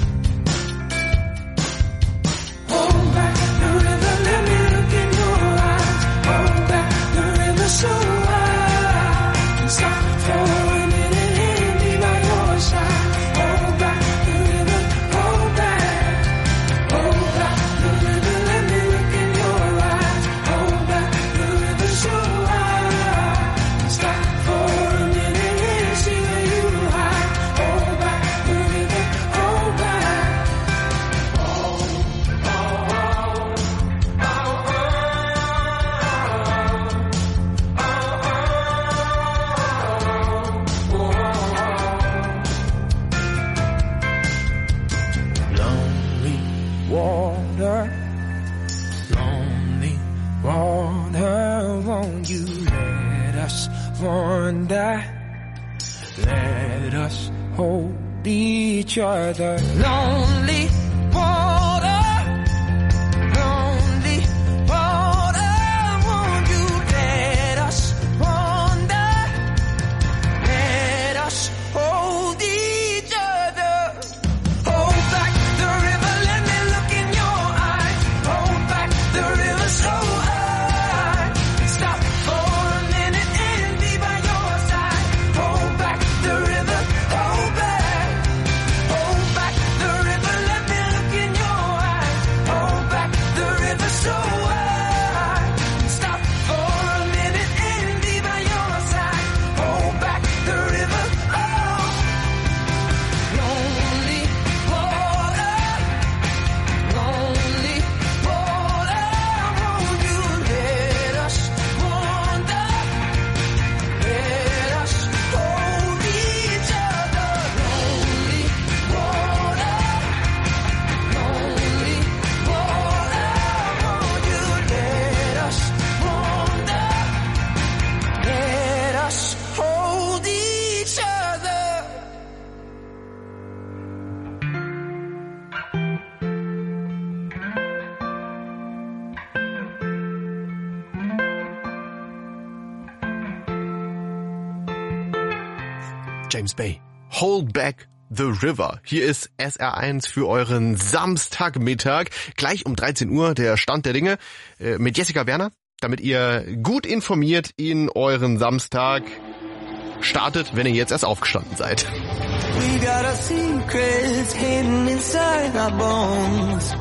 Hold back the river, let me look in your eyes. Hold back the river so I can stop for a minute and be by your side. Hold back the river, hold back. Hold back the river, let me look in your eyes. Hold back the river so I can stop for a minute and see where you hide. Hold back the river, hold back. Lonely water, won't you let us wander? Let us hold each other. Lonely water, won't you let us wander? Let us hold each other. Hold back the river, let me look in your eyes. Hold back the river so I can stop for a minute and be by your side. Hold back the river, hold back. Hold back the river, let me look in your eyes. Hold back the river so I can stop for a minute and be by your side. Hold back the river, oh. Lonely water, won't you let us wander? Let us hold each other. Lonely water, won't you let us wander? Let us hold each other. James Bay. Hold back the river. Hier ist SR1 für euren Samstagmittag. Gleich um 13 Uhr der Stand der Dinge mit Jessica Werner, damit ihr gut informiert in euren Samstag startet, wenn ihr jetzt erst aufgestanden seid. We got our secrets hidden inside our bones.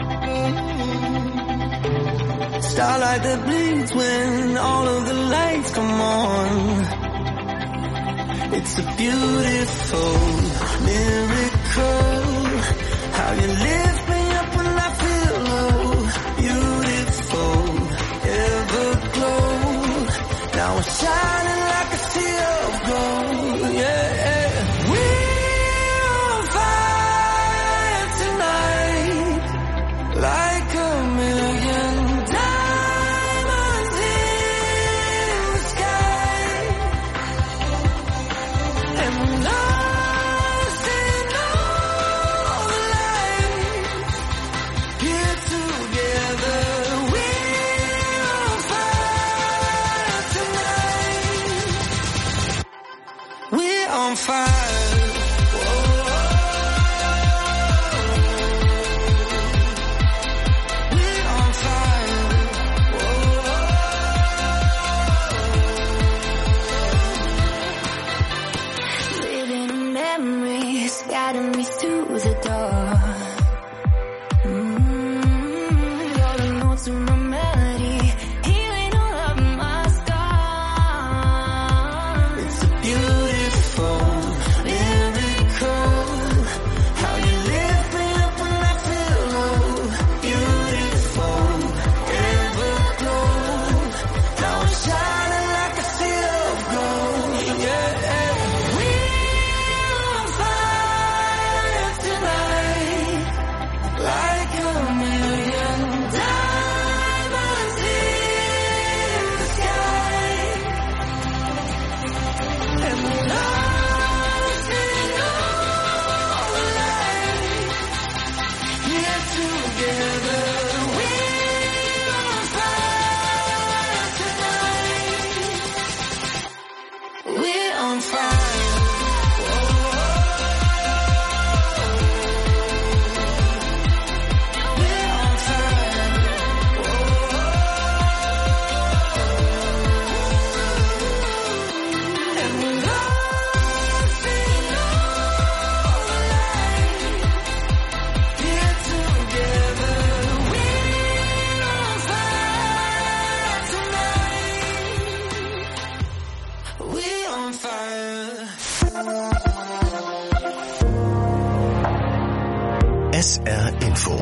Starlight that bleeds when all of the lights come on. It's a beautiful miracle. How you lift me up when I feel low. Beautiful, everglow. Now we're shining like a sea of gold. Yeah. We're on fire tonight, like a million diamonds in the sky. And we're lost in all the lights. Here together, we're on fire tonight. We're on fire. We're on fire. Living in memories, guiding me to the door. All the notes in my melody, healing all of my scars. It's a beautiful miracle. How you lift me up when I feel low. Beautiful, everglow. Now I'm shining like a sea of gold. Yeah. We're on fire tonight. SR Info.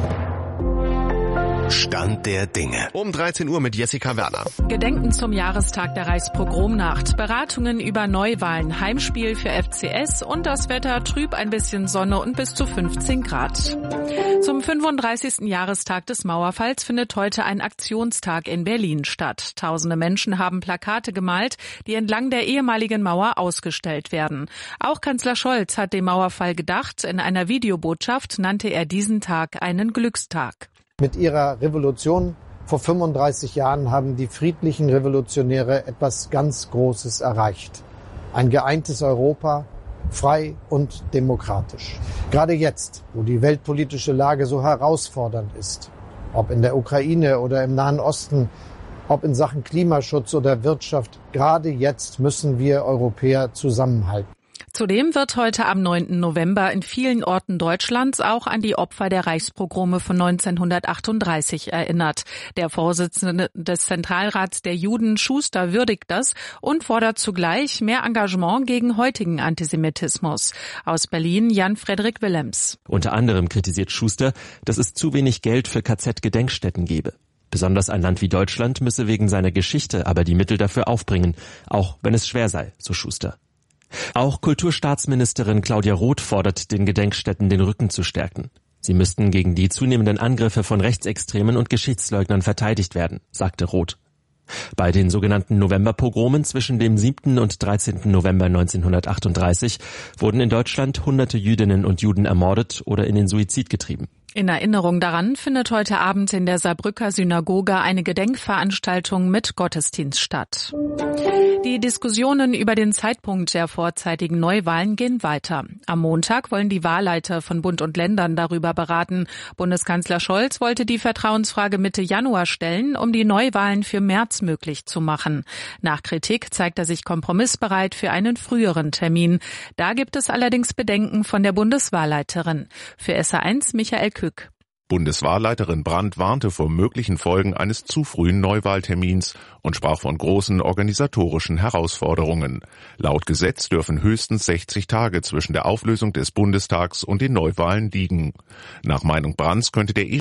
Stand der Dinge. Um 13 Uhr mit Jessica Werner. Gedenken zum Jahrestag der Reichspogromnacht, Beratungen über Neuwahlen, Heimspiel für FCS und das Wetter trüb, ein bisschen Sonne und bis zu 15 Grad. Zum 35. Jahrestag des Mauerfalls findet heute ein Aktionstag in Berlin statt. Tausende Menschen haben Plakate gemalt, die entlang der ehemaligen Mauer ausgestellt werden. Auch Kanzler Scholz hat dem Mauerfall gedacht. In einer Videobotschaft nannte er diesen Tag einen Glückstag. Mit ihrer Revolution vor 35 Jahren haben die friedlichen Revolutionäre etwas ganz Großes erreicht. Ein geeintes Europa, frei und demokratisch. Gerade jetzt, wo die weltpolitische Lage so herausfordernd ist, ob in der Ukraine oder im Nahen Osten, ob in Sachen Klimaschutz oder Wirtschaft, gerade jetzt müssen wir Europäer zusammenhalten. Zudem wird heute am 9. November in vielen Orten Deutschlands auch an die Opfer der Reichspogrome von 1938 erinnert. Der Vorsitzende des Zentralrats der Juden, Schuster, würdigt das und fordert zugleich mehr Engagement gegen heutigen Antisemitismus. Aus Berlin Jan-Frederik Willems. Unter anderem kritisiert Schuster, dass es zu wenig Geld für KZ-Gedenkstätten gebe. Besonders ein Land wie Deutschland müsse wegen seiner Geschichte aber die Mittel dafür aufbringen, auch wenn es schwer sei, so Schuster. Auch Kulturstaatsministerin Claudia Roth fordert, den Gedenkstätten den Rücken zu stärken. Sie müssten gegen die zunehmenden Angriffe von Rechtsextremen und Geschichtsleugnern verteidigt werden, sagte Roth. Bei den sogenannten Novemberpogromen zwischen dem 7. und 13. November 1938 wurden in Deutschland Hunderte Jüdinnen und Juden ermordet oder in den Suizid getrieben. In Erinnerung daran findet heute Abend in der Saarbrücker Synagoge eine Gedenkveranstaltung mit Gottesdienst statt. Die Diskussionen über den Zeitpunkt der vorzeitigen Neuwahlen gehen weiter. Am Montag wollen die Wahlleiter von Bund und Ländern darüber beraten. Bundeskanzler Scholz wollte die Vertrauensfrage Mitte Januar stellen, um die Neuwahlen für März möglich zu machen. Nach Kritik zeigt er sich kompromissbereit für einen früheren Termin. Da gibt es allerdings Bedenken von der Bundeswahlleiterin. Für SA1 Michael Kück. Bundeswahlleiterin Brandt warnte vor möglichen Folgen eines zu frühen Neuwahltermins und sprach von großen organisatorischen Herausforderungen. Laut Gesetz dürfen höchstens 60 Tage zwischen der Auflösung des Bundestags und den Neuwahlen liegen. Nach Meinung Brandts könnte der